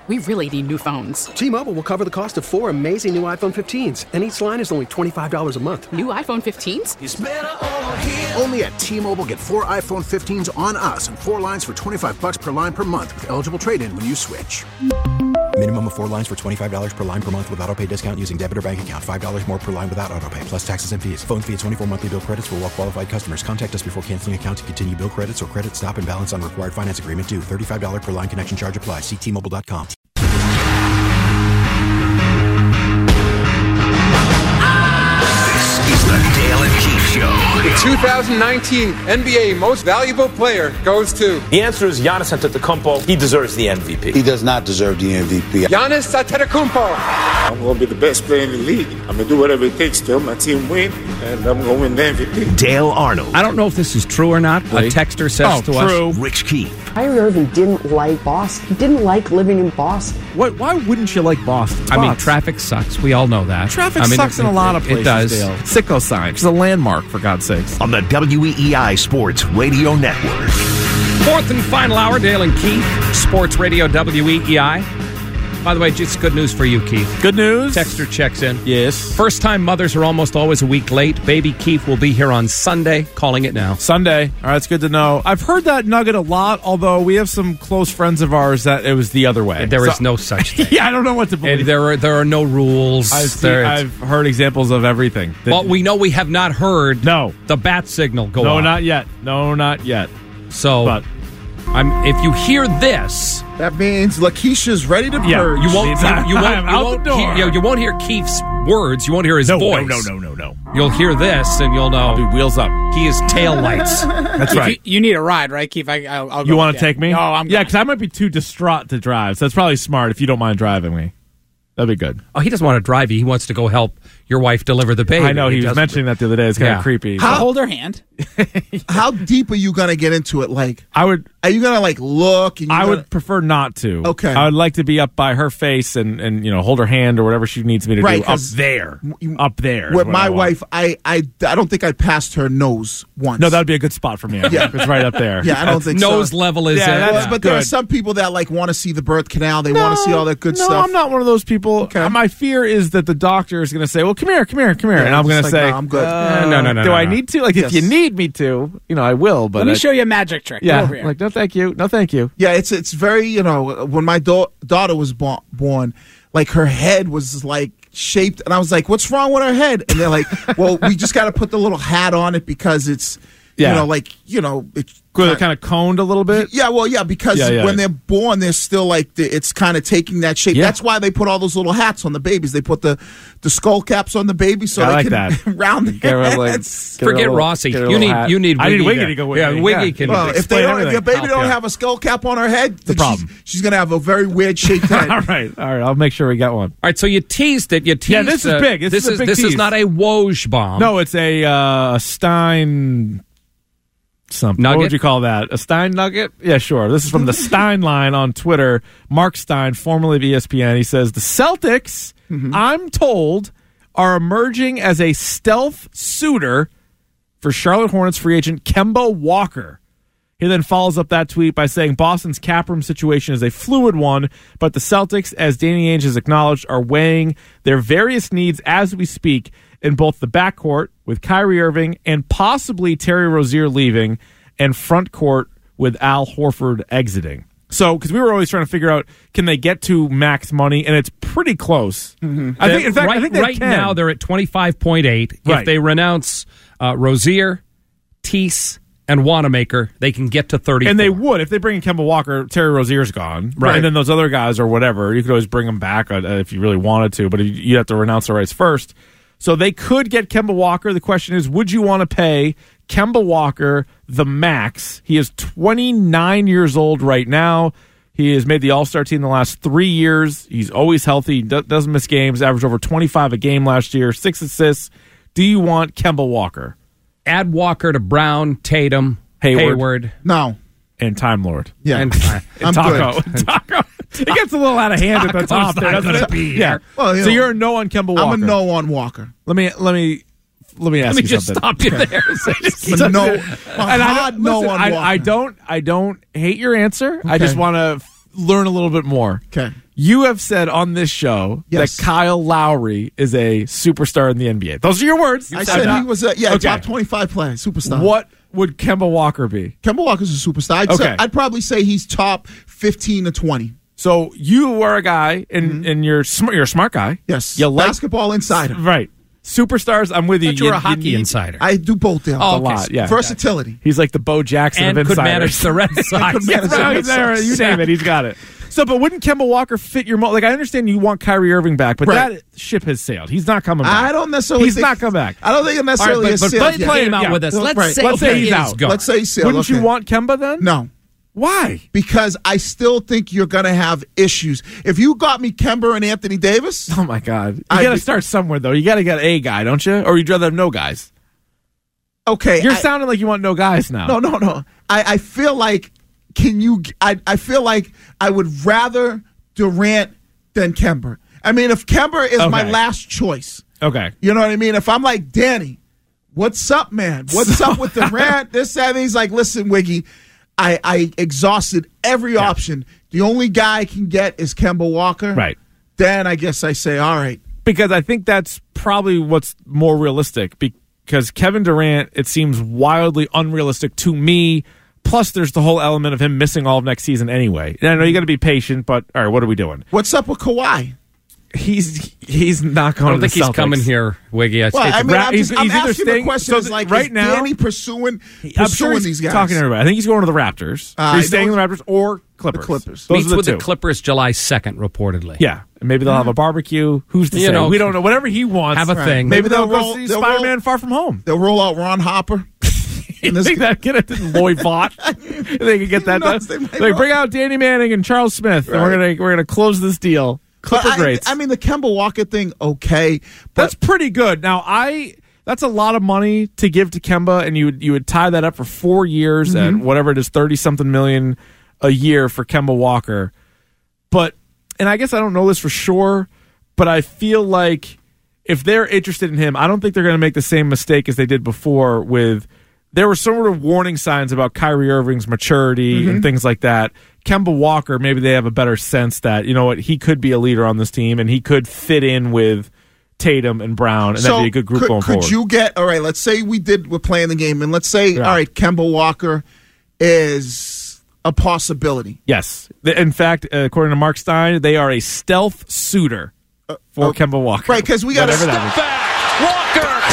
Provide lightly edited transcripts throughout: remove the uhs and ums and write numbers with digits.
We really need new phones. T-Mobile will cover the cost of 4 amazing new iPhone 15s, and each line is only $25 a month. New iPhone 15s? It's better over here. Only at T-Mobile, get 4 iPhone 15s on us and 4 lines for $25 per line per month with eligible trade-in when you switch. Minimum of 4 lines for $25 per line per month with autopay discount using debit or bank account. $5 more per line without autopay, plus taxes and fees. Phone fee at 24 monthly bill credits for well-qualified customers. Contact us before canceling account to continue bill credits or credit stop and balance on required finance agreement due. $35 per line connection charge applies. See T-Mobile.com. This is the Dale and Keith Show. The 2019 NBA Most Valuable Player goes to... The answer is Giannis Antetokounmpo. He deserves the MVP. He does not deserve the MVP. Giannis Antetokounmpo. I'm going to be the best player in the league. I'm going to do whatever it takes to help my team win, and I'm going to win the MVP. Dale Arnold. I don't know if this is true or not. A texter says to us. Rich Keith. Kyrie Irving didn't like Boston. He didn't like living in Boston. Why wouldn't you like Boston? I mean, traffic sucks. We all know that. Traffic sucks in a lot of places. It does. Dale. Sicko sign. It's a landmark, for God's sakes. On the WEEI Sports Radio Network. Fourth and final hour, Dale and Keith, Sports Radio WEEI. By the way, just good news for you, Keith. Good news? Texter checks in. Yes. First-time mothers are almost always a week late. Baby Keith will be here on Sunday. Calling it now. Sunday. All right, it's good to know. I've heard that nugget a lot, although we have some close friends of ours that it was the other way. There is no such thing. Yeah, I don't know what to believe. There are no rules. I've heard examples of everything. Well, we know we have not heard the bat signal go off. No, not yet. No, not yet. So, but if you hear this, that means Lakeisha's ready to purge. You won't hear Keith's words. You won't hear his voice. No. You'll hear this, and you'll know. I'll be wheels up. He is tail lights. That's right. You need a ride, right, Keith? I'll go. You want to take me? No, I'm. Yeah, because I might be too distraught to drive. So that's probably smart if you don't mind driving me. That'd be good. Oh, he doesn't want to drive you. He wants to go help your wife deliver the baby. I know. He was mentioning that the other day. It's kind of creepy. Hold her hand. How deep are you going to get into it? Like, are you going to look? And I would prefer not to. Okay. I would like to be up by her face and hold her hand or whatever she needs me to do. Up there. Up there. With my wife, I don't think I passed her nose once. No, that would be a good spot for me. Yeah. It's right up there. Yeah, I don't think nose so. level is but there are some people that want to see the birth canal. They want to see all that good stuff. No, I'm not one of those people. Okay. My fear is that the doctor is going to say, well, come here. Yeah, and I'm going to say, no, I'm good. No. Do I need to? Like, if you need me to, I will. But let me show you a magic trick. Yeah, over here. like, no, thank you. No, thank you. Yeah, it's very, when my daughter was born, like, her head was, like, shaped. And I was like, what's wrong with her head? And they're like, well, we just got to put the little hat on it because it's, it's kind of coned a little bit. Yeah, because when they're born, they're still like it's kind of taking that shape. Yeah. That's why they put all those little hats on the babies. They put the skull caps on the baby so they can round their heads. Forget Rossi. You need. I need Wiggy to go with me. Yeah, Wiggy can. Well, if your baby don't have a skull cap on her head, the problem. She's going to have a very weird shaped head. All right. I'll make sure we get one. All right. So you teased it. Yeah, this is big. This is not a Woj bomb. No, it's a Stein. Something. Nugget? What would you call that? A Stein nugget? Yeah, sure. This is from the Stein line on Twitter. Mark Stein, formerly of ESPN. He says, the Celtics, I'm told, are emerging as a stealth suitor for Charlotte Hornets free agent Kemba Walker. He then follows up that tweet by saying Boston's cap room situation is a fluid one, but the Celtics, as Danny Ainge has acknowledged, are weighing their various needs as we speak in both the backcourt with Kyrie Irving and possibly Terry Rozier leaving and front court with Al Horford exiting. So, because we were always trying to figure out, can they get to max money? And it's pretty close. Mm-hmm. I think they can. Now they're at 25.8. If they renounce Rozier, Tease, and Wanamaker, they can get to 34. And they would. If they bring in Kemba Walker, Terry Rozier's gone. Right. And then those other guys or whatever, you could always bring them back if you really wanted to, but you'd have to renounce the rights first. So they could get Kemba Walker. The question is, would you want to pay Kemba Walker the max? He is 29 years old right now. He has made the All-Star team the last 3 years. He's always healthy. Doesn't miss games. Averaged over 25 a game last year. 6 assists. Do you want Kemba Walker? Add Walker to Brown, Tatum, Hayward. No. And Time Lord. Yeah. And Taco. Taco. It gets a little out of hand at the top there, doesn't it? Yeah. Well, so you're a no on Kemba Walker. I'm a no on Walker. Let me ask you something. Let me just stop you there. No on Walker. I don't hate your answer. Okay. I just want to learn a little bit more. Okay. You have said on this show that Kyle Lowry is a superstar in the NBA. Those are your words. I said he was a top 25 player, superstar. What would Kemba Walker be? Kemba Walker's a superstar. I'd probably say he's top 15 to 20. So you are a guy, and you're a smart guy. Yes. You like basketball insider. Right. Superstars, I'm with you. You're a hockey insider. I do both them. A lot, yeah. Versatility. He's like the Bo Jackson and of insiders. could manage the Red Sox. You name it, he's got it. So, but wouldn't Kemba Walker fit your mold? Like, I understand you want Kyrie Irving back, but that ship has sailed. He's not coming back. I don't necessarily He's not coming back. I don't think it necessarily is sailed. But play him out with us. Let's say he's out. Let's say he's sailed. Wouldn't you want Kemba then? No. Why? Because I still think you're going to have issues. If you got me Kemba and Anthony Davis. Oh, my God. You got to start somewhere, though. You got to get a guy, don't you? Or you'd rather have no guys? Okay. You're sounding like you want no guys now. No. I feel like, I feel like I would rather Durant than Kemba. I mean, if Kemba is my last choice. Okay. You know what I mean? If I'm like, Danny, what's up, man? What's up with Durant? This, that, and he's like, listen, Wiggy, I exhausted every option. The only guy I can get is Kemba Walker. Right. Then I guess I say, all right. Because I think that's probably what's more realistic. Because Kevin Durant, it seems wildly unrealistic to me. Plus, there's the whole element of him missing all of next season anyway. And I know you got to be patient, but all right, what are we doing? What's up with Kawhi? He's not going. I don't think he's coming here, Wiggy. I'm asking the question. So is like, right is now, Danny pursuing these guys? Talking to everybody. I think he's going to the Raptors. He's staying in the Raptors or Clippers. The Clippers. Meets with the Clippers July 2nd, reportedly. Yeah, and maybe they'll have a barbecue. Who's to say? We don't know. Whatever he wants, have a thing. Maybe they'll go see Spider-Man Far From Home. They'll roll out Ron Hopper. You think that get it? Loy Vaught? They can get that done. They bring out Danny Manning and Charles Smith, and we're gonna close this deal. Clipper greats. I mean, the Kemba Walker thing, okay, but that's pretty good. Now, that's a lot of money to give to Kemba, and you would tie that up for 4 years at whatever it is, 30-something million a year for Kemba Walker. But, and I guess I don't know this for sure, but I feel like if they're interested in him, I don't think they're going to make the same mistake as they did before with. There were sort of warning signs about Kyrie Irving's maturity and things like that. Kemba Walker, maybe they have a better sense that, you know what, he could be a leader on this team and he could fit in with Tatum and Brown, and that'd be a good group going forward. Could you get, all right, let's say we're playing the game, and let's say, all right, Kemba Walker is a possibility. Yes. In fact, according to Mark Stein, they are a stealth suitor for Kemba Walker. Right, because we got to step back. Walker,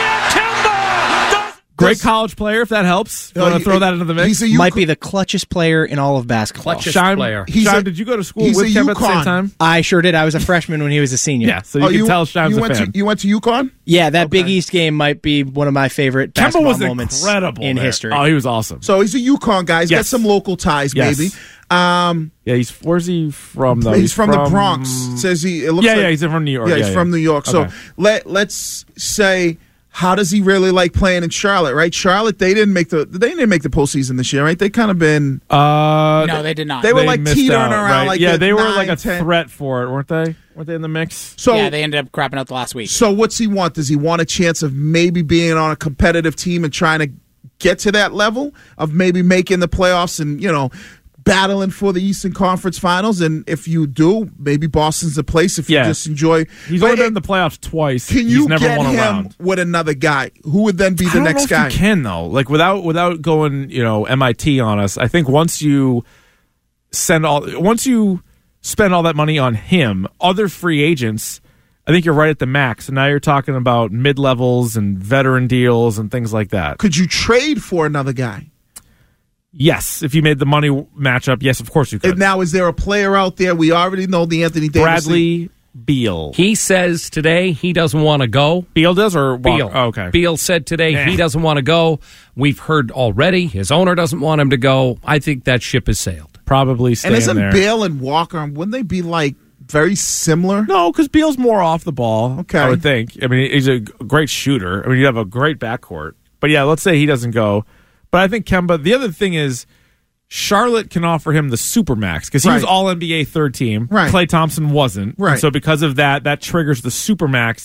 Great college player, if that helps. You want to throw that into the mix? Might be the clutchest player in all of basketball. Shime, did you go to school with Kemba at the same time? I sure did. I was a freshman when he was a senior. Yeah, so you can tell Shime's a fan. You went to UConn? Yeah, that Big East game might be one of my favorite basketball moments in history. Oh, he was awesome. So he's a UConn guy. He's got some local ties, maybe. Where's he from, though? He's from the Bronx. Says he. It looks like, he's from New York. Yeah, he's from New York. So let's say, how does he really like playing in Charlotte? Right, Charlotte. They didn't make the postseason this year, right? They kind of been. No, they did not. They were like teetering around, like they were 9, like a 10. threat for it, weren't they? Weren't they in the mix? So yeah, they ended up crapping out the last week. So what's he want? Does he want a chance of maybe being on a competitive team and trying to get to that level of maybe making the playoffs and battling for the Eastern Conference Finals? And if you do, maybe Boston's the place if you just enjoy. He's only been in the playoffs twice. Can He's you never get won a him round. with another guy? Who would then be the next guy? If you can, though. Like without going, MIT on us. I think once you spend all that money on him, other free agents, I think you're right at the max. And now you're talking about mid-levels and veteran deals and things like that. Could you trade for another guy? Yes, if you made the money matchup, yes, of course you could. And now, is there a player out there? We already know the Anthony Davis. Bradley Beal. He says today he doesn't want to go. Beal does, or Beal? Oh, okay. Beal said today he doesn't want to go. We've heard already his owner doesn't want him to go. I think that ship has sailed. Probably staying there. And isn't Beal and Walker, wouldn't they be like very similar? No, because Beal's more off the ball. Okay, I would think. I mean, he's a great shooter. I mean, you have a great backcourt. But yeah, let's say he doesn't go. But I think Kemba. The other thing is, Charlotte can offer him the Supermax because he was all NBA third team. Right. Klay Thompson wasn't. Right. And so because of that triggers the Supermax.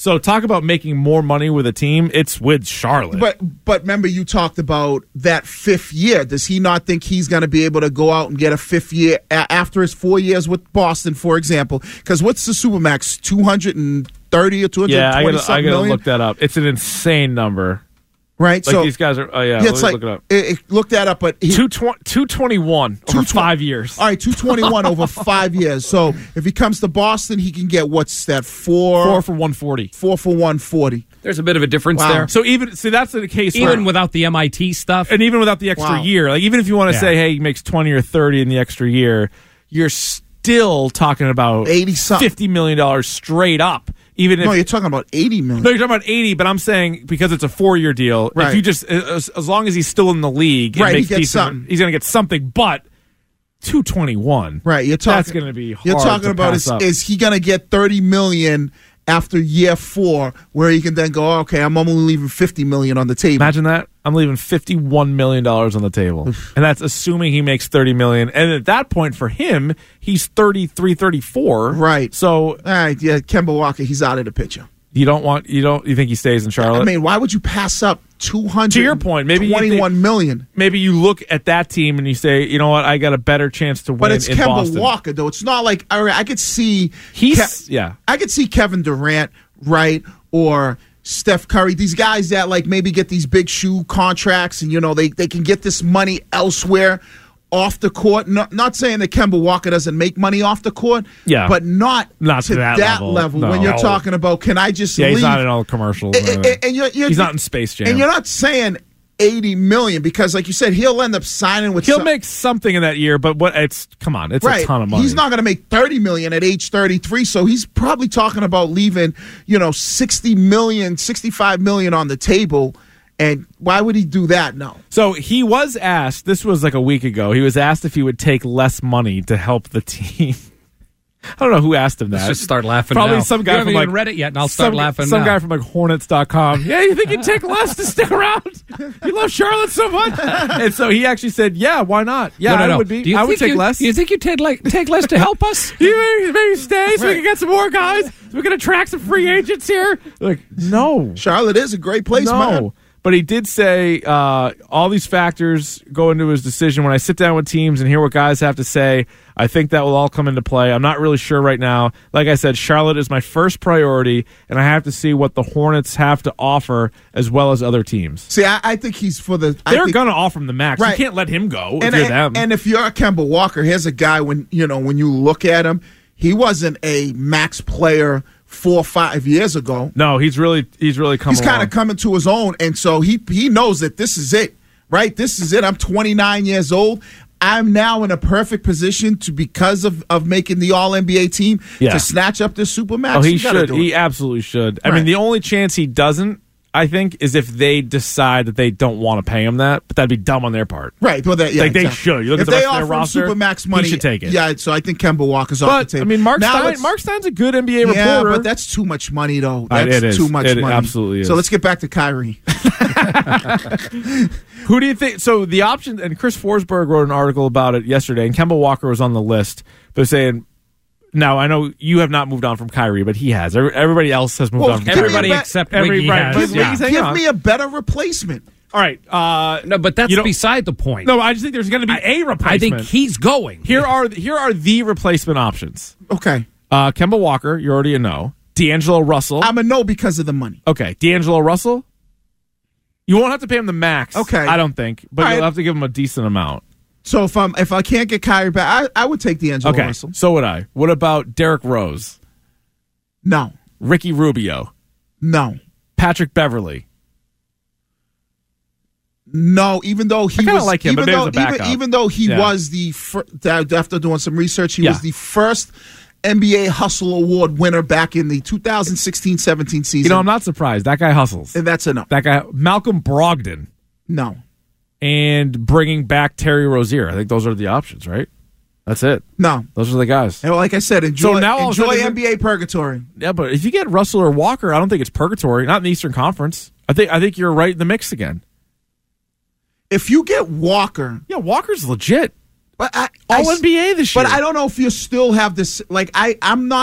So talk about making more money with a team. It's with Charlotte. But remember, you talked about that 5th year. Does he not think he's going to be able to go out and get a 5th year after his 4 years with Boston, for example? Because what's the Supermax? 230 or 220 I gotta look that up. It's an insane number. Right, like so these guys are. Oh yeah, it's like, look it up. Look that up, but 221 over 5 years. All right, 221 over 5 years. So if he comes to Boston, he can get what's that? 4 for 140. 4 for 140. There's a bit of a difference there. So that's the case. Even without the MIT stuff, and even without the extra year, like even if you want to say, hey, he makes 20 or 30 in the extra year, you're still talking about $50 million straight up. Even if, you're talking about $80 million. No, you're talking about 80, but I'm saying because it's a 4-year deal, if you just as long as he's still in the league, he gets something. He's going to get something. But 221, right? That's going to be hard. You're talking about is he going to get $30 million after year 4, where he can then go, okay, I'm only leaving $50 million on the table. Imagine that. I'm leaving $51 million on the table. And that's assuming he makes $30 million. And at that point for him, he's 33, 34. Right. So all right, yeah, Kemba Walker, he's out of the picture. You think he stays in Charlotte? I mean, why would you pass up $200? To your point, maybe $21 million. Maybe you look at that team and you say, you know what, I got a better chance to win. But it's in Kemba Boston. Walker, though. It's not like I could see I could see Kevin Durant, right, or Steph Curry. These guys that like maybe get these big shoe contracts, and they can get this money elsewhere. Off the court, not saying that Kemba Walker doesn't make money off the court, but not to that level. No. When you're talking about, can I just leave? He's not in all the commercials. And he's not in Space Jam. And you're not saying $80 million because, like you said, he'll end up signing with. He'll make something in that year, but come on, it's a ton of money. He's not going to make $30 million at age 33, so he's probably talking about leaving, $60 million, $65 million on the table. And why would he do that? No. So he was asked, this was like a week ago, he was asked if he would take less money to help the team. I don't know who asked him that. Let's just start laughing Probably now. some guy from even read it yet, and I'll start laughing Some now. guy from Hornets.com. Yeah, you think you'd take less to stick around? You love Charlotte so much? And so he actually said, yeah, why not? Yeah, no. I would be. I would take less. Do you think you'd take less to help us? You maybe stay so we can get some more guys? So we can attract some free agents here? Like, no. Charlotte is a great place, man. But he did say all these factors go into his decision. When I sit down with teams and hear what guys have to say, I think that will all come into play. I'm not really sure right now. Like I said, Charlotte is my first priority, and I have to see what the Hornets have to offer as well as other teams. See, I think he's for the... They're going to offer him the max. Right. You can't let him go if you're them. And if you're Kemba Walker, here's a guy, when you look at him, he wasn't a max player 4 or 5 years ago. No, he's really come. He's kind of coming to his own, and so he knows that this is it, right? This is it. I'm 29 years old. I'm now in a perfect position because of making the All-NBA team to snatch up this Supermax. Oh, he should. He absolutely should. I mean, the only chance he doesn't, I think, is if they decide that they don't want to pay him that, but that'd be dumb on their part. Right. Well, they should. You look if at the they rest of their roster, Supermax money, he should take it. Yeah, so I think Kemba Walker's off the table. I mean, Mark Stein's a good NBA reporter. Yeah, but that's too much money, though. That's too much money. It absolutely is. So let's get back to Kyrie. Who do you think? So the option, and Chris Forsberg wrote an article about it yesterday, and Kemba Walker was on the list. They're saying, now I know you have not moved on from Kyrie, but he has. Everybody else has moved on from everybody except Wiggy has. Give me a better replacement. All right. No, but that's beside the point. No, I just think there's going to be a replacement. I think he's going. Here are the replacement options. Okay. Kemba Walker, you're already a no. D'Angelo Russell. I'm a no because of the money. Okay. D'Angelo Russell. You won't have to pay him the max. Okay. I don't think, but you'll have to give him a decent amount. So if I can't get Kyrie back, I would take D'Angelo Russell. So would I. What about Derrick Rose? No. Ricky Rubio? No. Patrick Beverley? No, even though he was like him, but there's a backup. Even though he was the after doing some research, he was the first NBA Hustle Award winner back in the 2016-17 season. I'm not surprised. That guy hustles. And that's a no. That guy, Malcolm Brogdon. No. And bringing back Terry Rozier. I think those are the options, right? That's it. No. Those are the guys. And like I said, enjoy NBA purgatory. Yeah, but if you get Russell or Walker, I don't think it's purgatory. Not in the Eastern Conference. I think you're right in the mix again. If you get Walker... Yeah, Walker's legit. But All NBA this year. But I don't know if you still have this... Like, I'm not...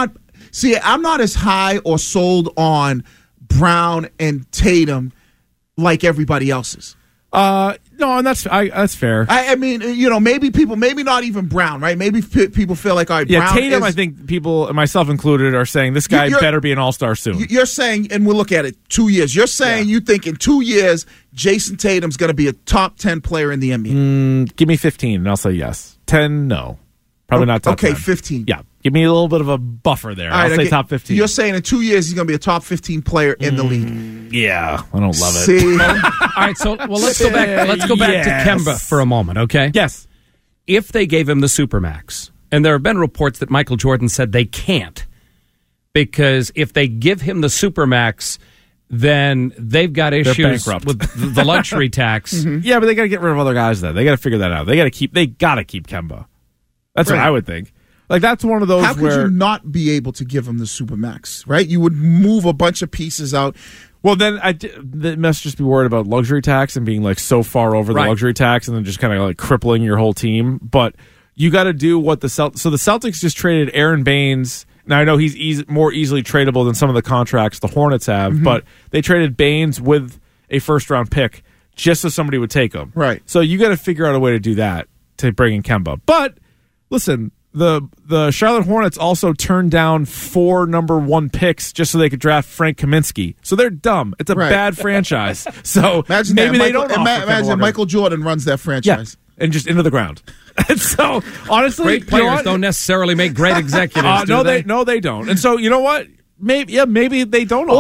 See, I'm not as high or sold on Brown and Tatum like everybody else is. No, and that's fair. I mean, maybe not even Brown, right? Maybe people feel like, all right, Brown Tatum, I think people, myself included, are saying this guy better be an all-star soon. You're saying, and we'll look at it, 2 years. You're saying you think in 2 years, Jason Tatum's going to be a top 10 player in the NBA. Give me 15, and I'll say yes. 10, no. Probably not top 10. 15. Yeah. Give me a little bit of a buffer there. I'll say top 15. You're saying in 2 years he's going to be a top 15 player in the league. Yeah, I don't love it. See? All right, so let's go back. Let's go back to Kemba for a moment, okay? Yes. If they gave him the Supermax, and there have been reports that Michael Jordan said they can't, because if they give him the Supermax, then they've got issues with the luxury tax. Mm-hmm. Yeah, but they got to get rid of other guys. Then they got to figure that out. They got to keep Kemba. That's what I would think. Like, that's one of those How could you not be able to give him the Supermax, right? You would move a bunch of pieces out. Well, then they must just be worried about luxury tax and being, like, so far over the luxury tax and then just kind of, like, crippling your whole team. But you got to do what the Celtics... So the Celtics just traded Aaron Baines. Now, I know he's more easily tradable than some of the contracts the Hornets have, but they traded Baines with a first-round pick just so somebody would take him. Right. So you got to figure out a way to do that to bring in Kemba. But, listen... The Charlotte Hornets also turned down 4 number 1 picks just so they could draft Frank Kaminsky. So they're dumb. It's a bad franchise. So maybe they don't. Imagine Michael Jordan runs that franchise. Yeah, and just into the ground. And so honestly, great players don't necessarily make great executives. No, they don't. And so you know what? Maybe they don't.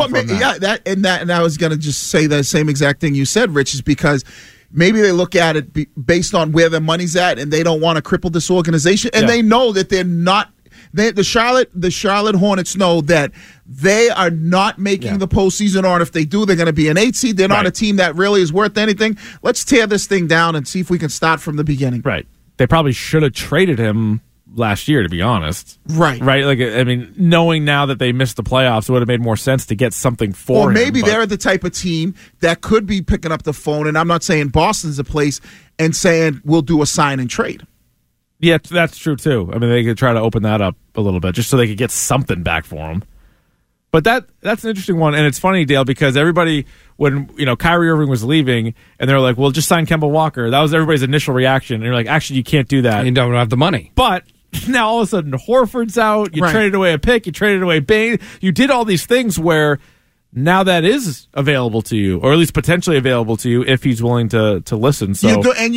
And I was going to just say the same exact thing you said, Rich, is because. Maybe they look at it based on where their money's at, and they don't want to cripple this organization. And they know that they're not. The Charlotte Hornets know that they are not making the postseason, or if they do, they're going to be an 8 seed. They're not a team that really is worth anything. Let's tear this thing down and see if we can start from the beginning. Right. They probably should have traded him last year, to be honest. Right. Like, I mean, knowing now that they missed the playoffs, it would have made more sense to get something for him. Or maybe they're the type of team that could be picking up the phone, and I'm not saying Boston's a place, and saying we'll do a sign and trade. Yeah, that's true, too. I mean, they could try to open that up a little bit just so they could get something back for him. But that's an interesting one, and it's funny, Dale, because everybody, when Kyrie Irving was leaving, and they're like, well, just sign Kemba Walker. That was everybody's initial reaction. And you're like, actually, you can't do that. You don't have the money. But now all of a sudden Horford's out. You traded away a pick. You traded away Bain. You did all these things where now that is available to you, or at least potentially available to you if he's willing to listen. So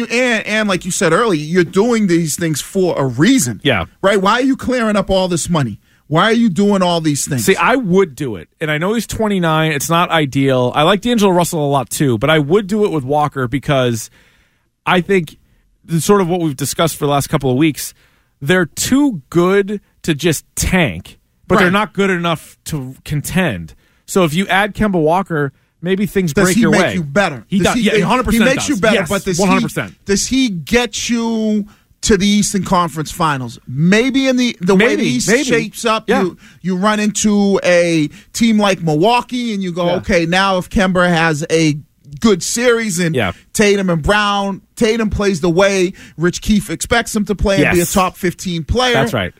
and like you said earlier, you're doing these things for a reason. Yeah. Right? Why are you clearing up all this money? Why are you doing all these things? See, I would do it. And I know he's 29. It's not ideal. I like D'Angelo Russell a lot too, but I would do it with Walker because I think sort of what we've discussed for the last couple of weeks, they're too good to just tank, but they're not good enough to contend. So if you add Kemba Walker, maybe things break your way. Does he make you better? He does. Yeah, 100% He makes you better, yes, but 100%. Does he get you to the Eastern Conference Finals? Maybe in the way the East shapes up, you run into a team like Milwaukee, and you go, okay, now if Kemba has a good series and Tatum and Brown, Tatum plays the way Rich Keefe expects him to play and be a top 15 player. That's right.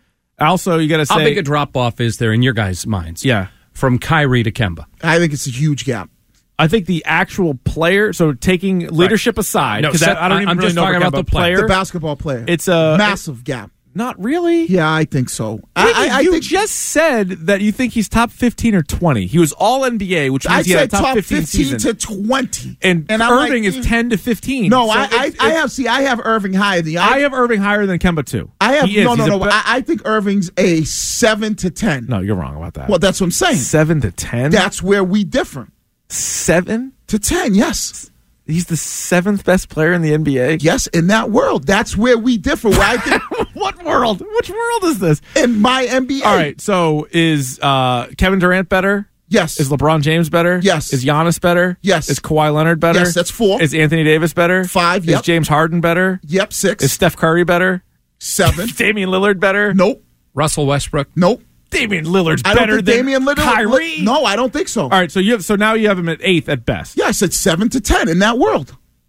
Also, you got to say, how big a drop-off is there in your guys' minds? Yeah. From Kyrie to Kemba. I think it's a huge gap. I think the actual player, so taking leadership aside, because I don't even really know talking about the player. The basketball player. It's a massive gap. Not really. Yeah, I think so. You just said that you think he's top 15 or 20. He was all NBA, which means he had a top 15 season. to 20. And Irving is 10 to 15. No, so I have Irving higher than I have Irving higher than Kemba too. I think Irving's a 7 to 10. No, you're wrong about that. Well, that's what I'm saying. 7 to 10? That's where we differ. 7 to 10, yes. He's the 7th best player in the NBA? Yes, in that world. That's where we differ. Where I think, what world? Which world is this? In my NBA. All right, so is Kevin Durant better? Yes. Is LeBron James better? Yes. Is Giannis better? Yes. Is Kawhi Leonard better? Yes, that's 4. Is Anthony Davis better? 5, Is James Harden better? Yep, 6. Is Steph Curry better? 7. Damian Lillard better? Nope. Russell Westbrook? Nope. Damian Lillard's better than Damian Lillard, Kyrie? No, I don't think so. All right, so now you have him at 8th at best. Yeah, I said 7 to 10 in that world.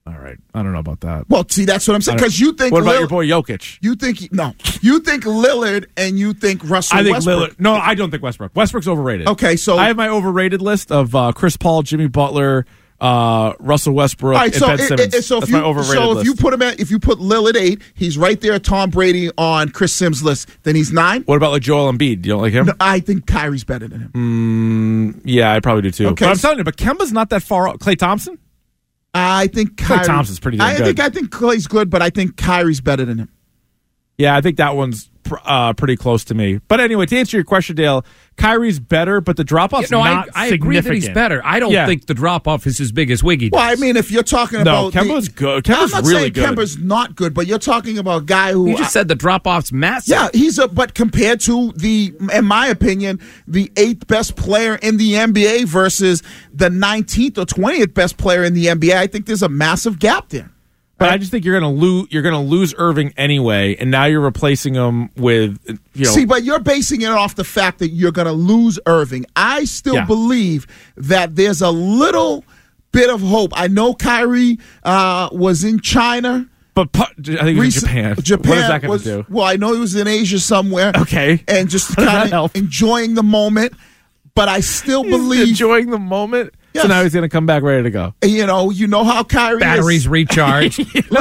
All right. I don't know about that. Well, see, that's what I'm saying. Because you think. What about your boy Jokic? You think Lillard and you think Russell Westbrook. Lillard. No, I don't think Westbrook. Westbrook's overrated. Okay, so I have my overrated list of Chris Paul, Jimmy Butler, Russell Westbrook, and Ben Simmons. That's my overrated list. If you put Lillard 8, he's right there. Tom Brady on Chris Sims' list. Then he's 9. What about like Joel Embiid? You don't like him? No, I think Kyrie's better than him. Yeah, I probably do too. Okay, but I'm telling you, but Kemba's not that far out. Klay Thompson? I think Klay Thompson's pretty damn good. I think Klay's good, but I think Kyrie's better than him. Yeah, I think that one's pretty close to me. But anyway, to answer your question, Dale, Kyrie's better, but the drop-off's not I significant. agree that he's better. I don't think the drop-off is as big as Wiggy does. Well, I mean, if you're talking about... No, Kemba's good. I'm not really saying good. Kemba's not good, but you're talking about a guy who... You just said the drop-off's massive. Yeah, but compared to in my opinion, the 8th best player in the NBA versus the 19th or 20th best player in the NBA, I think there's a massive gap there. But I just think you're going to lose Irving anyway, and now you're replacing him with See, but you're basing it off the fact that you're going to lose Irving. I still believe that there's a little bit of hope. I know Kyrie was in China. But I think he's in Japan. Japan. What is that going to do? Well, I know he was in Asia somewhere. Okay. And just kind of enjoying the moment. But I still believe... enjoying the moment? Yes. So now he's going to come back ready to go. You know how Kyrie Batteries recharged. You take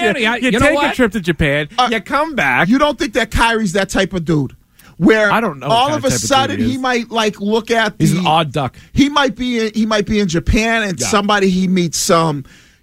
a trip to Japan, you come back. You don't think that Kyrie's that type of dude? Where I don't know. All of a sudden he might look at he's an odd duck. He might be in Japan and somebody he meets some,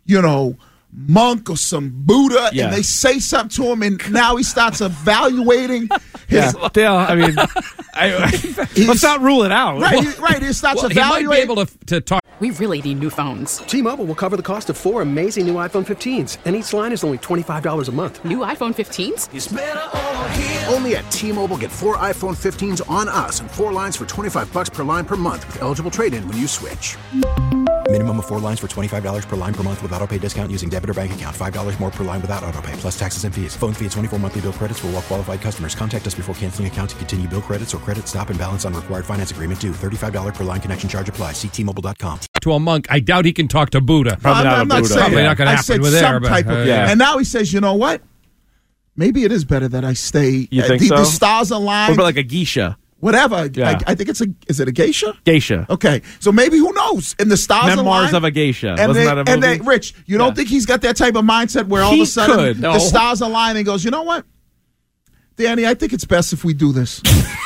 monk or some Buddha, and they say something to him, and now he starts evaluating his. Dale, I mean, let's not rule it out. Right. He starts evaluating. He might be able to talk. We really need new phones. T-Mobile will cover the cost of 4 amazing new iPhone 15s, and each line is only $25 a month. New iPhone 15s? It's better over here. Only at T-Mobile, get 4 iPhone 15s on us and 4 lines for $25 per line per month with eligible trade-in when you switch. Minimum of 4 lines for $25 per line per month with autopay discount using debit or bank account. $5 more per line without autopay, plus taxes and fees. Phone fee at 24 monthly bill credits for well-qualified customers. Contact us before canceling account to continue bill credits or credit stop and balance on required finance agreement due. $35 per line connection charge applies. See T-Mobile.com. To a monk, I doubt he can talk to Buddha. Probably I'm not saying Probably not going to happen with there. And now he says, you know what? Maybe it is better that I stay. You think so? The stars align. What about like a geisha? Whatever. Yeah. I think is it a geisha? Geisha. Okay. So maybe, who knows? In the stars align. Memoirs of a Geisha. And Wasn't that a movie? Rich, you don't think he's got that type of mindset where all of a sudden the stars align and he goes, you know what? Danny, I think it's best if we do this.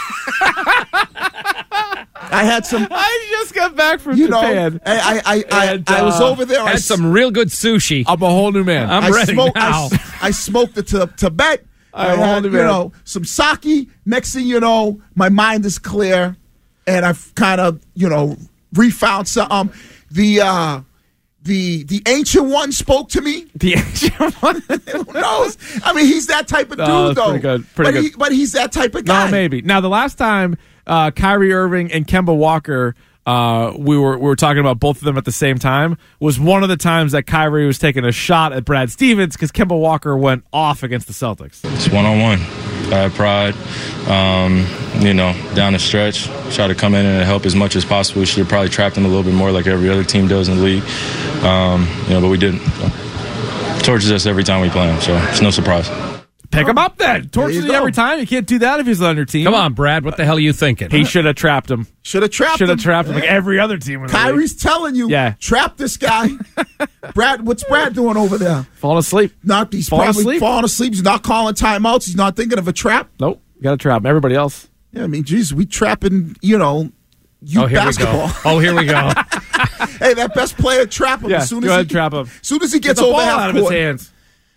I just got back from Japan. I was over there. Had some real good sushi. I'm a whole new man. I'm ready now. I smoked the Tibet. I had, some sake. Next thing you know, my mind is clear, and I've kind of, refound some. The Ancient One spoke to me. The Ancient One? Who knows? I mean, he's that type of dude, though. Pretty good. But he's that type of guy. No, maybe. Now, the last time Kyrie Irving and Kemba Walker, we were talking about both of them at the same time, was one of the times that Kyrie was taking a shot at Brad Stevens because Kemba Walker went off against the Celtics. It's one-on-one. I have pride, down the stretch, try to come in and help as much as possible. We should have probably trapped him a little bit more like every other team does in the league, but we didn't. So. Torches us every time we play him, so it's no surprise. Pick him up then. Torches you every time. You can't do that if he's on your team. Come on, Brad. What the hell are you thinking? He should have trapped him. Should have trapped him like every other team. Kyrie's telling you, trap this guy. Brad, what's Brad doing over there? Falling asleep. He's probably falling asleep. He's not calling timeouts. He's not thinking of a trap. Nope. You got to trap him. Everybody else. Yeah, I mean, geez, we trapping, basketball. Here we go. Hey, that best player, trap him. Yeah, go ahead, trap him. As soon as he gets over half out of his hands.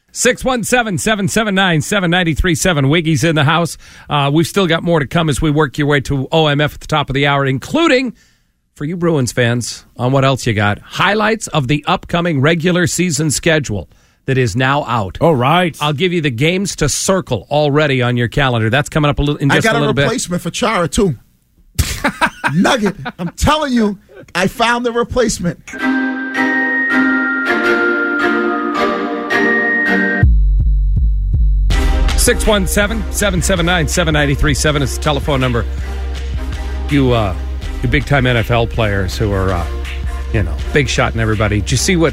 617-779-7937. Wiggy's in the house. We've still got more to come as we work your way to OMF at the top of the hour, including, for you Bruins fans, on what else you got, highlights of the upcoming regular season schedule that is now out. Oh, right. I'll give you the games to circle already on your calendar. That's coming up in just a little bit. I got a replacement for Chara, too. Nugget. I'm telling you, I found the replacement. 617-779-7937 is the telephone number. You big-time NFL players who are, big shot and everybody. Did you see what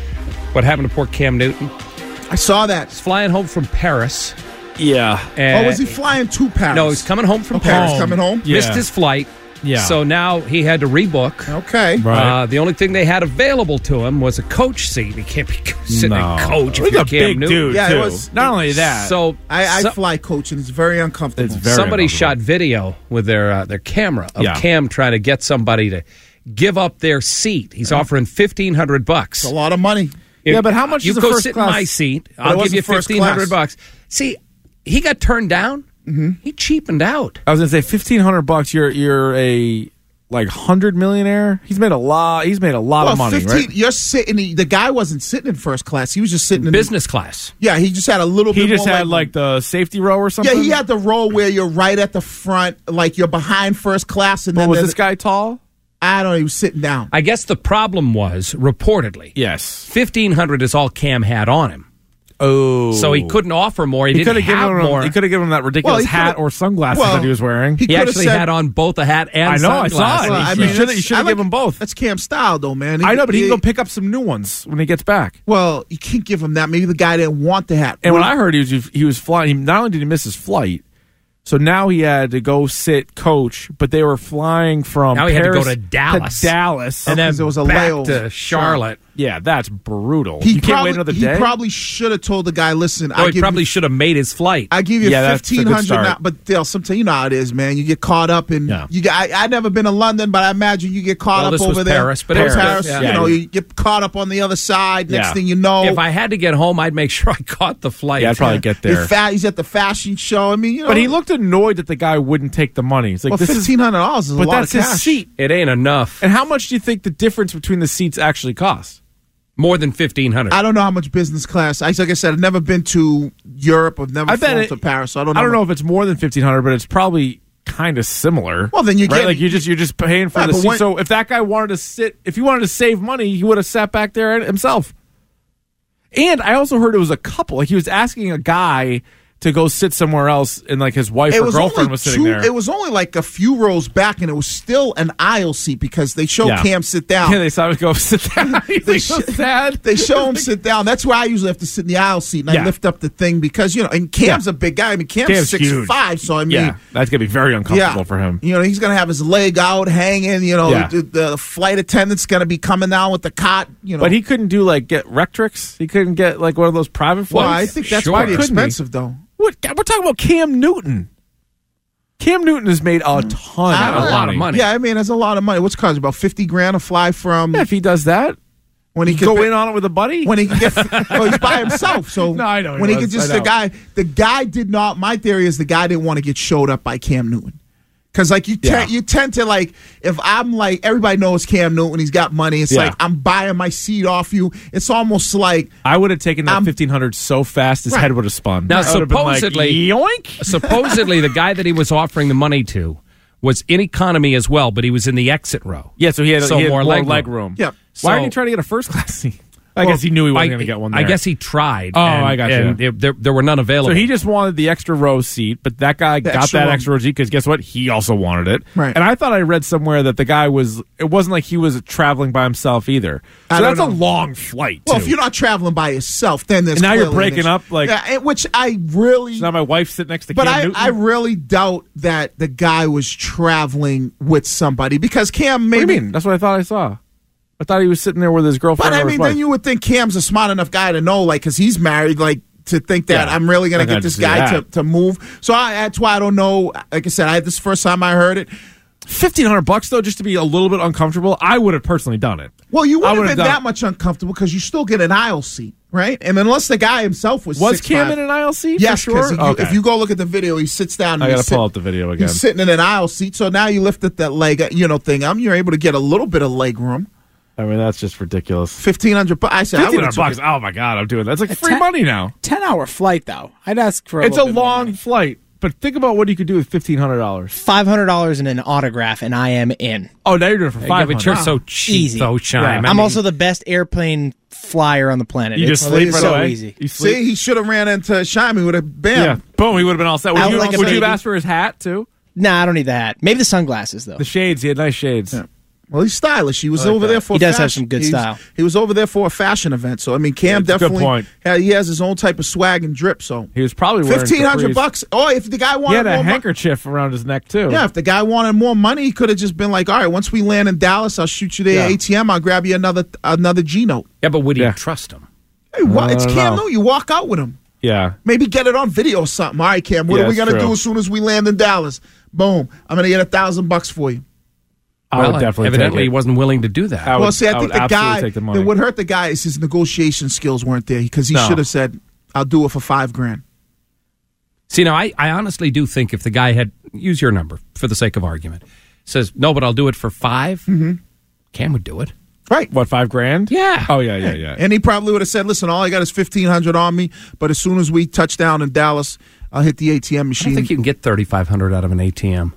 What happened to poor Cam Newton? I saw that. He's flying home from Paris. Yeah. Was he flying to Paris? No, he's coming home from Paris. He's coming home? Missed his flight. Yeah. So now he had to rebook. Okay. Right. The only thing they had available to him was a coach seat. He can't be sitting in coach if He's you're a Cam big Newton. dude, Yeah, too. it was- Not only that. So I fly coach, and it's very uncomfortable. It's very somebody uncomfortable. shot video with their camera of Cam trying to get somebody to give up their seat. He's offering $1,500. It's a lot of money. Yeah, but how much you is a go first sit class? in my seat? But it I'll give wasn't you first $1,500. See, he got turned down. Mm-hmm. He cheapened out. I was going to say $1,500. You're a like 100 millionaire. He's made a lot. He's made a lot of money, 15, right? You're sitting. The guy wasn't sitting in first class. He was just sitting in Business class. Yeah, he just had a little bit. He just more had like the safety row or something. Yeah, he had the row where you're right at the front, like you're behind first class. And then was this guy tall? I don't know. He was sitting down. I guess the problem was reportedly. Yes, $1,500 is all Cam had on him. Oh, so he couldn't offer more. He could didn't have given more. He could have given him that ridiculous hat or sunglasses that he was wearing. He actually had on both a hat and sunglasses. I saw it. Well, I mean, you should have given him both. That's Cam style, though, man. I know, but he can go pick up some new ones when he gets back. Well, you can't give him that. Maybe the guy didn't want the hat. And when I heard he was flying, not only did he miss his flight, so now he had to go sit coach, but they were flying from now he Paris had to go to Dallas. and then there was a back layover. to Charlotte. Yeah, that's brutal. He you can't wait another day? He probably should have told the guy, listen, he probably should have made his flight. I give you $1,500 now, now, but Dale, sometimes you know how it is, man. You get caught up in. Yeah. I never been to London, but I imagine you get caught up this over was there. Paris, but Paris. yeah. You know, you get caught up on the other side. Next Yeah. thing you know, If I had to get home, I'd make sure I caught the flight. Yeah, I'd probably get there. he's at the fashion show. I mean, you know, But he looked annoyed that the guy wouldn't take the money. It's like, well, this is $1,500 is a but lot that's of cash. his seat. It ain't enough. And how much do you think the difference between the seats actually cost? More than $1,500. I don't know how much business class. Like I said, I've never been to Europe. I've never flown to Paris, so I don't know. I don't know if it's more than $1,500, but it's probably kind of similar. Well, then you get like you're just paying for the seat. So if that guy wanted to sit, if he wanted to save money, he would have sat back there himself. And I also heard it was a couple. Like he was asking a guy to go sit somewhere else, and like his wife or girlfriend was sitting there. It was only like a few rows back, and it was still an aisle seat because they show Cam sit down. Yeah, they saw him go sit down. He's so sad. They show him sit down. That's where I usually have to sit in the aisle seat, and I lift up the thing because and Cam's a big guy. I mean, Cam's 6'5", so I mean, that's gonna be very uncomfortable for him. You know, he's gonna have his leg out hanging. You know, the flight attendant's gonna be coming down with the cot. You know, but he couldn't get Rectrix. He couldn't get like one of those private flights. Well, I think that's pretty expensive, though. What? We're talking about Cam Newton. Cam Newton has made a ton a lot of money. Yeah, I mean, that's a lot of money. What's it cost? About $50,000 to fly from. Yeah, if he does that, when he could go in on it with a buddy. When he can get, well, he's by himself. So no, I know. When he could just the guy did not. My theory is the guy didn't want to get showed up by Cam Newton. Because like you tend to like, if I'm like, everybody knows Cam Newton, he's got money. It's like I'm buying my seat off you. It's almost like I would have taken that $1,500 so fast his head would have spun. Now supposedly, supposedly the guy that he was offering the money to was in economy as well, but he was in the exit row. Yeah, so he had more leg room. Yeah. Why didn't he try to get a first class seat? I guess he knew he wasn't going to get one there. I guess he tried. Oh, I got you. And there were none available. So he just wanted the extra row seat, but that guy got that extra row seat because guess what? He also wanted it. Right. And I thought I read somewhere that the guy it wasn't like he was traveling by himself either. So that's a long flight, too. Well, if you're not traveling by yourself, then there's and now you're breaking up. Like, which I really... So now my wife's sitting next to Cam Newton. I really doubt that the guy was traveling with somebody because Cam maybe... What do you mean? That's what I thought I saw. I thought he was sitting there with his girlfriend. But I or mean, his wife. then you would think Cam's a smart enough guy to know, like, because he's married, like, to think that I'm really going to get this guy to move. So that's why I don't know. Like I said, this is the first time I heard it. $1,500 though, just to be a little bit uncomfortable. I would have personally done it. Well, you wouldn't have been that much uncomfortable because you still get an aisle seat, right? And unless the guy himself was 6'5". Cam in an aisle seat? Yes, for sure. If you go look at the video, he sits down. I got to pull up the video again. He's sitting in an aisle seat, so now you lift up that leg, thing. You're able to get a little bit of leg room. I mean, that's just ridiculous. $1,500. I said $1,500. Oh my god, I'm doing that. That's like free money now. 10-hour flight though. I'd ask for. It's a long flight, but think about what you could do with $1,500. $500 and an autograph, and I am in. Oh, now you're doing it for $500. But you're so cheap, Easy. though, Chime. Yeah. I'm also the best airplane flyer on the planet. You just sleep right so away. Easy. You sleep? See, he should have ran into Shime. He would have bam. Yeah, boom. He would have been all set. Would you have asked for his hat too? Nah, I don't need the hat. Maybe the sunglasses though. The shades. He had nice shades. Yeah. Well, he's stylish. He was over there for. He does have some good style. He was over there for a fashion event. So I mean, Cam definitely. Good point. He has his own type of swag and drip. So he was probably wearing $1,500. Oh, if the guy wanted, he had a handkerchief around his neck too. Yeah, if the guy wanted more money, he could have just been like, "All right, once we land in Dallas, I'll shoot you the ATM. I'll grab you another G note." Yeah, but would he trust him? Hey, it's Cam Newton. You walk out with him. Yeah. Maybe get it on video or something. All right, Cam, what are we gonna do as soon as we land in Dallas? Boom! I'm gonna get $1,000 for you. I would definitely evidently he wasn't willing to do that. I think the guy that would hurt the guy is his negotiation skills weren't there because he should have said, "I'll do it for $5,000." See, now I honestly do think if the guy had use your number for the sake of argument, says no, but I'll do it for $5,000. Cam would do it. Right. What, $5,000? Yeah. Oh, yeah. And he probably would have said, "Listen, all I got is $1,500 on me, but as soon as we touch down in Dallas, I'll hit the ATM machine." I think you can get $3,500 out of an ATM.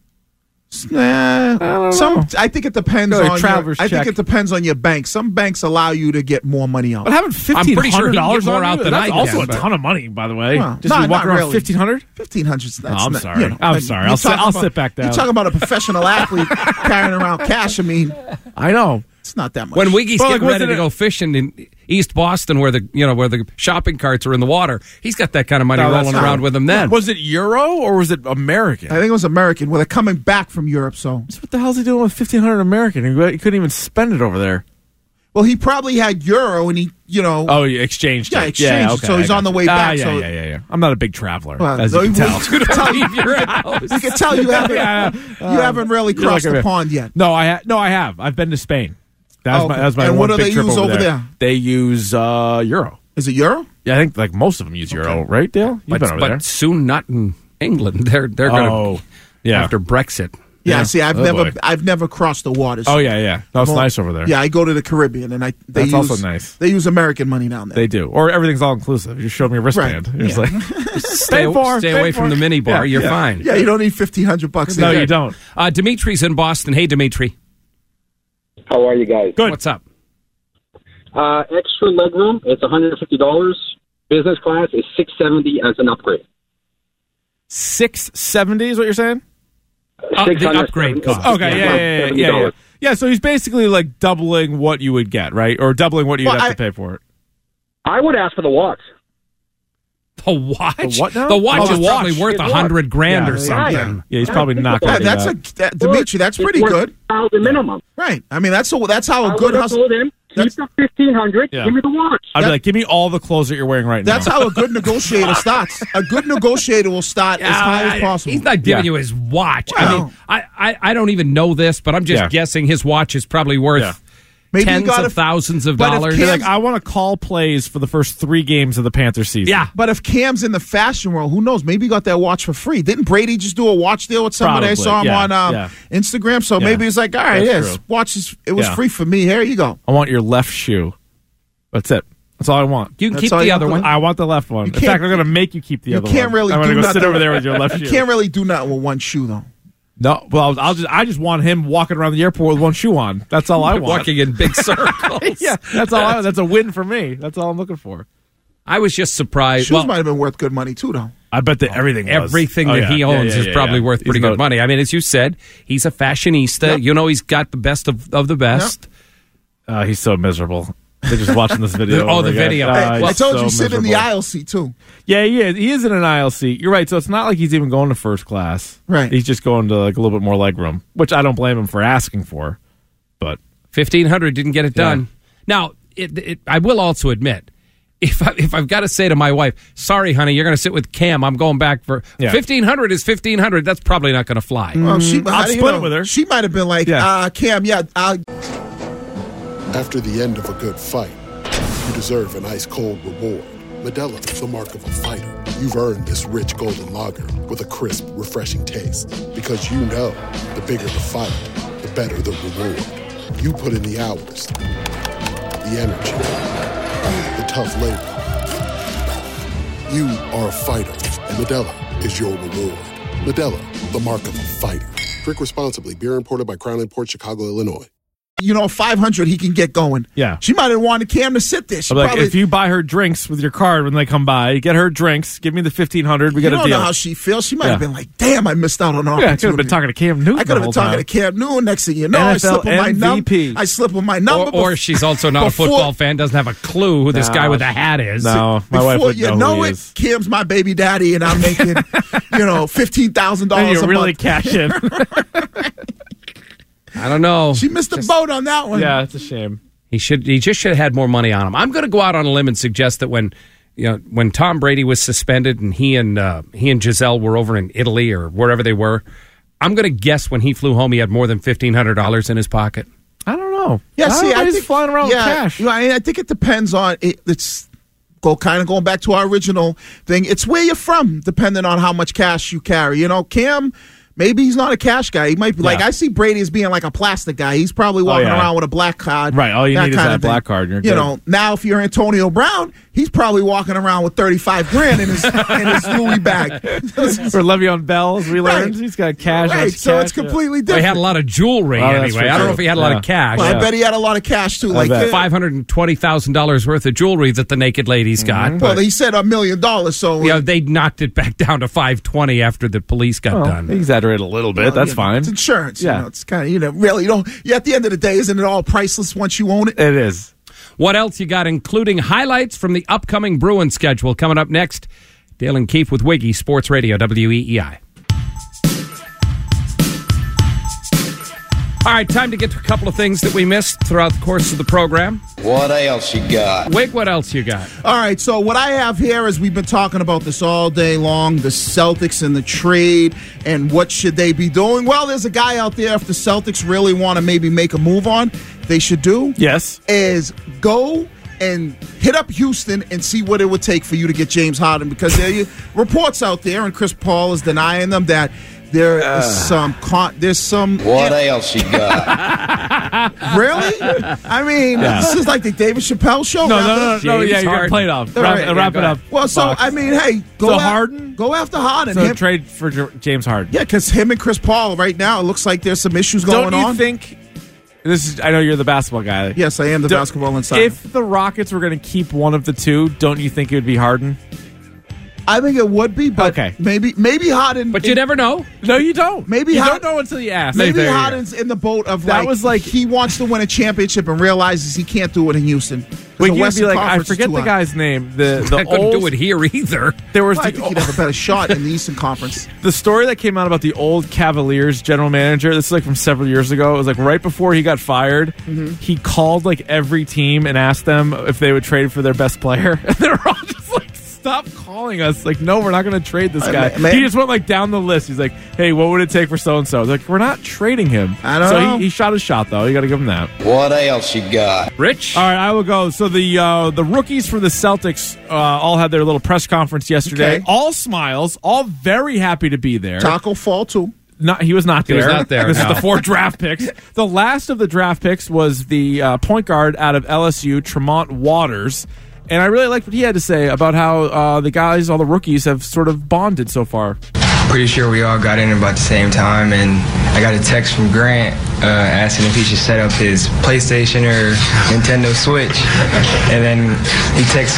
I think it depends on think it depends on your bank. Some banks allow you to get more money out. But having $1,500 more out than that's I also get, a ton of money, by the way. Well, just walk around really. $1,500? $1,500. I'm sorry. I'm sorry. I'll sit back down. You're talking about a professional athlete carrying around cash. I mean, I know. It's not that much. When Wiggy's getting ready to go fishing in East Boston, where the shopping carts are in the water, he's got that kind of money rolling around with him. Then was it Euro or was it American? I think it was American. Well, they're coming back from Europe, so what the hell is he doing with $1,500 American? He couldn't even spend it over there. Well, he probably had Euro, and he he exchanged it. Yeah, exchanged it. So he's on the way back. Yeah. I'm not a big traveler, well, as you can tell. You can tell you haven't really crossed the pond yet. No, I have. I've been to Spain. That was my and one what do big they trip use over there? They use Euro. Is it Euro? Yeah, I think like most of them use Euro, right, Dale? You've been over there. But soon not in England. They're going to after Brexit. Yeah, see, I've never crossed the waters. Oh yeah, that's nice over there. Yeah, I go to the Caribbean, and that's also nice. They use American money down there. They do, or everything's all inclusive. You showed me a wristband. Right. It's like stay away from the mini bar. You're fine. Yeah, you don't need $1,500. No, you don't. Dimitri's in Boston. Hey, Dimitri. How are you guys? Good. What's up? Extra legroom, it's $150. Business class is $670 as an upgrade. $670 is what you're saying? The upgrade cost. Okay, yeah. Yeah, so he's basically like doubling what you would get, right? Or doubling what you'd have to pay for it. I would ask for the watch. The watch? The what now? The watch is probably worth $100,000 or something. Yeah, he's probably not going to do that. Dimitri, that's pretty good. The minimum. Right. I mean, that's how a good hustle. Keep the $1,500. Give me the watch. I'd be like, give me all the clothes that you're wearing right now. That's how a good negotiator starts. A good negotiator will start as high as possible. He's not giving you his watch. Well, I don't even know this, but I'm just guessing his watch is probably worth tens of thousands of dollars. You're like, I want to call plays for the first 3 games of the Panthers season. Yeah. But if Cam's in the fashion world, who knows? Maybe he got that watch for free. Didn't Brady just do a watch deal with somebody? I saw him on Instagram. So maybe he's like, all right, watch it was free for me. Here you go. I want your left shoe. That's it. That's all I want. You can keep the other one. I want the left one. In fact, I'm going to make you keep the other one. You can't really I'm going to go sit over there with your left shoe. You can't really do nothing with one shoe, though. No, well, I just want him walking around the airport with one shoe on. That's all I want. Walking in big circles. Yeah, that's all. That's a win for me. That's all I'm looking for. I was just surprised. Shoes might have been worth good money too, though. I bet that everything that he owns is probably worth pretty good money. I mean, as you said, he's a fashionista. Yep. You know, he's got the best of the best. Yep. He's so miserable. They're just watching this video. The video. I told you, sit in the aisle seat, too. Yeah, he is in an aisle seat. You're right. So it's not like he's even going to first class. Right. He's just going to like a little bit more legroom, which I don't blame him for asking for. But $1,500 didn't get it done. Now, I will also admit, if I've got to say to my wife, sorry, honey, you're going to sit with Cam. I'm going back for $1,500 is $1,500. That's probably not going to fly. Well, I'll split it with her. She might have been like, Cam, After the end of a good fight, you deserve an ice-cold reward. Modelo, the mark of a fighter. You've earned this rich golden lager with a crisp, refreshing taste. Because you know, the bigger the fight, the better the reward. You put in the hours, the energy, the tough labor. You are a fighter, and Modelo is your reward. Modelo, the mark of a fighter. Drink responsibly. Beer imported by Crown Imports, Chicago, Illinois. $500 he can get going. Yeah. She might have wanted Cam to sit there. She like, if you buy her drinks with your card when they come by, get her drinks, give me the $1,500, we got a deal. You don't know how she feels. She might have been like, damn, I missed out on an opportunity. I could have been talking to Cam Newton. I could have been talking to Cam Newton. Next thing you know, NFL I slip with my number. I slip with my number. Or she's also not a football fan, doesn't have a clue who this guy with the hat is. No, my wife would know who he is. Cam's my baby daddy, and I'm making, $15,000 and you a really month. Cash in. I don't know. She missed the boat on that one. Yeah, it's a shame. He just should have had more money on him. I'm going to go out on a limb and suggest that when Tom Brady was suspended and he and Giselle were over in Italy or wherever they were, I'm going to guess when he flew home he had more than $1,500 in his pocket. I don't know. Yeah, I think flying around with cash. I think it depends on it's. Going back to our original thing, it's where you're from, depending on how much cash you carry. Cam, maybe he's not a cash guy. He might be I see Brady as being like a plastic guy. He's probably walking around with a black card. Right. All you need is that black card. And you're good. Now if you're Antonio Brown, he's probably walking around with $35,000 in his Louis bag. Or Le'Veon Bell, as we learned, he's got cash. Right. So it's completely different. He had a lot of jewelry anyway. I don't know if he had a lot of cash. Well, I bet he had a lot of cash too. Like $520,000 worth of jewelry that the naked ladies got. Well, he said $1 million. So they knocked it back down to $520 after the police got done. He exaggerated a little bit. That's fine. It's insurance. Yeah. It's kind of really at the end of the day, isn't it all priceless once you own it? It is. What else you got, including highlights from the upcoming Bruins schedule? Coming up next, Dale and Keefe with Wiggy, Sports Radio, WEEI. All right, time to get to a couple of things that we missed throughout the course of the program. What else you got? Wig, what else you got? All right, so what I have here is we've been talking about this all day long, the Celtics and the trade, and what should they be doing? Well, there's a guy out there, if the Celtics really want to maybe make a move on, they should do. Yes. Is go and hit up Houston and see what it would take for you to get James Harden, because there are reports out there, and Chris Paul is denying them, that there's some. What else you got? Really? I mean, this is like the David Chappelle show. No. Yeah, you're gonna play it off. Wrap it up. Well, so I mean, hey, go after Harden. So trade for James Harden. Yeah, because him and Chris Paul right now, it looks like there's some issues going on. Don't you think? I know you're the basketball guy. Yes, I am the basketball insider. If the Rockets were going to keep one of the two, don't you think it would be Harden? I think it would be, but maybe Harden. But you never know. No, you don't. Maybe you don't know until you ask. Maybe Harden's in the boat of he wants to win a championship and realizes he can't do it in Houston. Well, you'd be like, I forget the guy's name. I couldn't do it here either. There was I think he'd have a better shot in the Eastern Conference. The story that came out about the old Cavaliers general manager, this is like from several years ago. It was like right before he got fired. Mm-hmm. He called like every team and asked them if they would trade for their best player. And they were all just like, stop calling us. Like, no, we're not going to trade this guy. He just went like down the list. He's like, hey, what would it take for so-and-so? They're like, we're not trading him. I don't know. He shot his shot, though. You got to give him that. What else you got? Rich? All right, I will go. So the rookies for the Celtics all had their little press conference yesterday. Okay. All smiles, all very happy to be there. Taco Fall, too. He was not there. He was not there. This is the 4 draft picks. The last of the draft picks was the point guard out of LSU, Tremont Waters. And I really liked what he had to say about how all the rookies have sort of bonded so far. Pretty sure we all got in about the same time, and I got a text from Grant asking if he should set up his PlayStation or Nintendo Switch. And then he texts,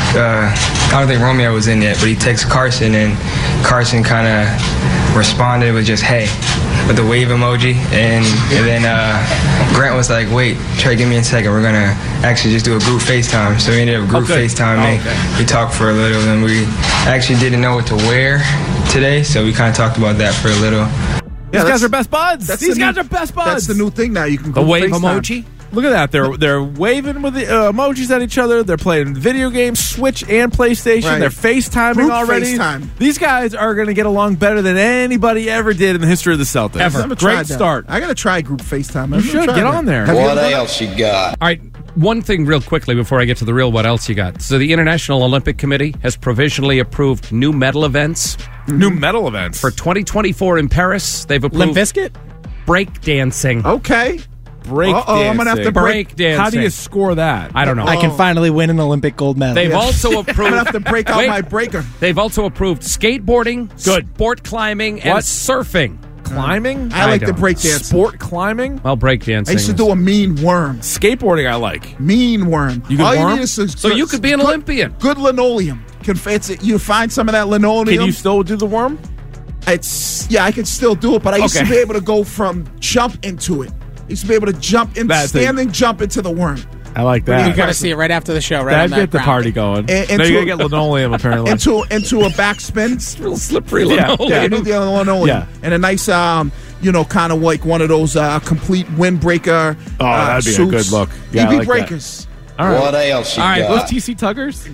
I don't think Romeo was in yet, but he texts Carson, and Carson kind of responded with just, hey, with the wave emoji. And then Grant was like, wait, Trey, give me a second. We're going to actually just do a group FaceTime. So we ended up group FaceTiming. We talked for a little, and we actually didn't know what to wear today, so we kind of talked about that for a little. Yeah, these guys are best buds. These guys are best buds. That's the new thing now. You can the wave emoji. Look at that. They're waving with the emojis at each other. They're playing video games, Switch and PlayStation. Right. They're FaceTiming group already. FaceTime. These guys are going to get along better than anybody ever did in the history of the Celtics. Ever. Great start. I got to try group FaceTime. You should get on there. What else you got? All right. One thing real quickly before I get to the real what else you got. So the International Olympic Committee has provisionally approved new medal events. New medal events? For 2024 in Paris, they've approved... Limp Bizkit? Break dancing. Okay. Break dancing. I'm going to have to break dancing. How do you score that? I don't know. I can finally win an Olympic gold medal. They've also approved... I'm going to have to break out my breaker. They've also approved skateboarding, sport climbing, and surfing Climbing? I like the breakdance. Sport climbing? Well, breakdancing. I used to do a mean worm. Skateboarding I like. Mean worm. You can worm? So you could be an Olympian. Good linoleum. You find some of that linoleum. Can you still do the worm? I could still do it, but I used to be able to go from jump into it. I used to be able to jump in, standing jump into the worm. I like that. You got to see it right after the show, right? That'd get the party going. And you got to get linoleum, apparently. Into a backspin. It's real slippery linoleum. Yeah, the linoleum. Yeah. And a nice, kind of like one of those complete windbreaker that'd be suits. a good look. Yeah, EB like breakers. All right. What else you got? Those TC Tuggers?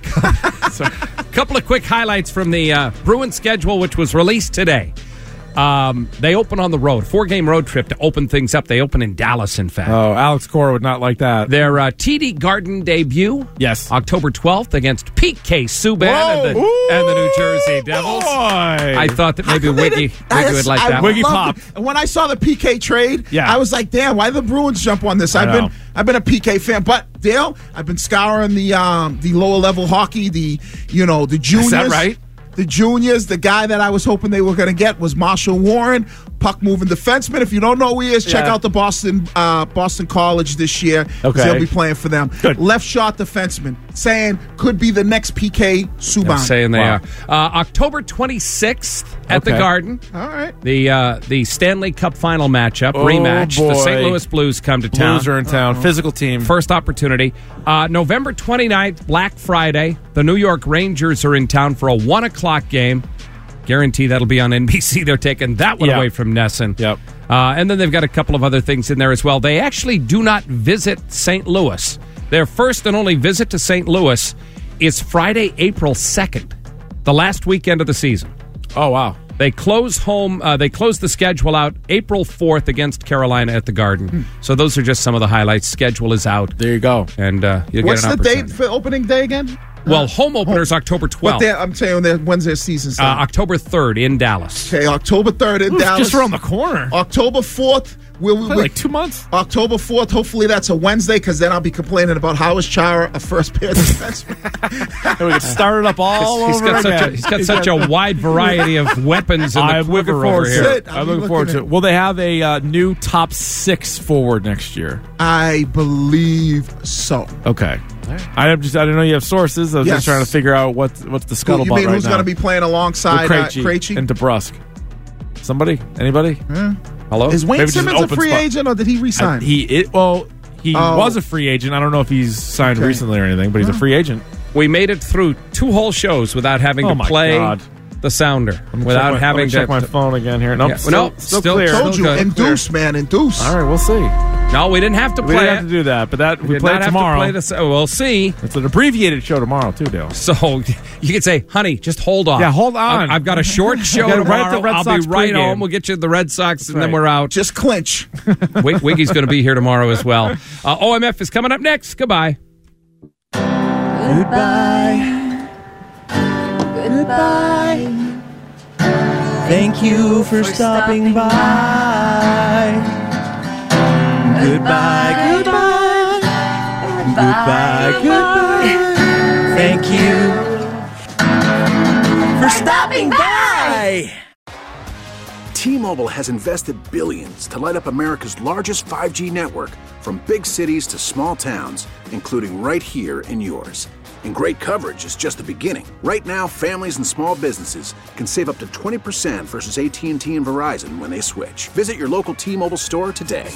A couple of quick highlights from the Bruins schedule, which was released today. They open on the road. 4-game road trip to open things up. They open in Dallas, in fact. Oh, Alex Cora would not like that. Their TD Garden debut. Yes. October 12th against PK Subban and the New Jersey Devils. Boy. I thought that maybe Wiggy would like that. Wiggy Pop. And when I saw the PK trade, I was like, damn, why did the Bruins jump on this? I've been a PK fan, but Dale, I've been scouring the lower level hockey, the juniors. Is that right? The juniors, the guy that I was hoping they were going to get was Marshall Warren, puck-moving defenseman. If you don't know who he is, check out the Boston College this year. Okay. He'll be playing for them. Good. Left shot defenseman, saying could be the next PK Subban. They're saying they are. October 26th at the Garden. All right. The Stanley Cup final matchup, rematch. Boy. The St. Louis Blues come to town. Blues are in town. Physical team. First opportunity. November 29th, Black Friday. The New York Rangers are in town for a 1 o'clock game. Guarantee that'll be on NBC. They're taking that one away from Nesson. Yep. And then they've got a couple of other things in there as well. They actually do not visit St. Louis. Their first and only visit to St. Louis is Friday, April 2nd, the last weekend of the season. Oh, wow. They close home. They close the schedule out April 4th against Carolina at the Garden. So those are just some of the highlights. Schedule is out. There you go. And you'll What's get an the date for opening day again? Well, home opener's October 12th. I'm saying when's their season start? October 3rd in Dallas. Okay, October 3rd in Dallas. Just around the corner. October 4th. Like 2 months. October 4th. Hopefully that's a Wednesday, because then I'll be complaining about Howard Chara, a first pair defenseman. We can start it up all over again. He's got such a wide variety of weapons in the quiver over here. I'm looking forward to it. Will they have a new top 6 forward next year? I believe so. Okay. I didn't know you have sources. I was just trying to figure out what's the scuttlebutt You mean right who's going to be playing alongside Krejci and DeBrusk? Somebody? Anybody? Hello? Is Wayne Simmons a free agent, or did he resign? He was a free agent. I don't know if he's signed recently or anything, but he's a free agent. We made it through 2 whole shows without having to play the sounder. Without having to check my phone again here. Nope, still clear. Told you, induce, man, induce. All right, we'll see. No, we didn't have to play. We didn't have to do that, but we play it tomorrow. We'll see. It's an abbreviated show tomorrow too, Dale. So you could say, "Honey, just hold on." Yeah, hold on. I've got a short show tomorrow. I'll be right home. We'll get you the Red Sox, and then we're out. Just clinch. Wiggy's going to be here tomorrow as well. OMF is coming up next. Goodbye. Goodbye. Goodbye. Thank you for stopping by. Goodbye, goodbye, goodbye, goodbye. Thank you for stopping by. T-Mobile has invested billions to light up America's largest 5G network, from big cities to small towns, including right here in yours. And great coverage is just the beginning. Right now, families and small businesses can save up to 20% versus AT&T and Verizon when they switch. Visit your local T-Mobile store today.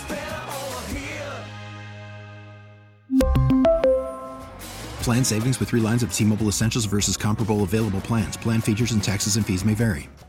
Plan savings with 3 lines of T-Mobile Essentials versus comparable available plans. Plan features and taxes and fees may vary.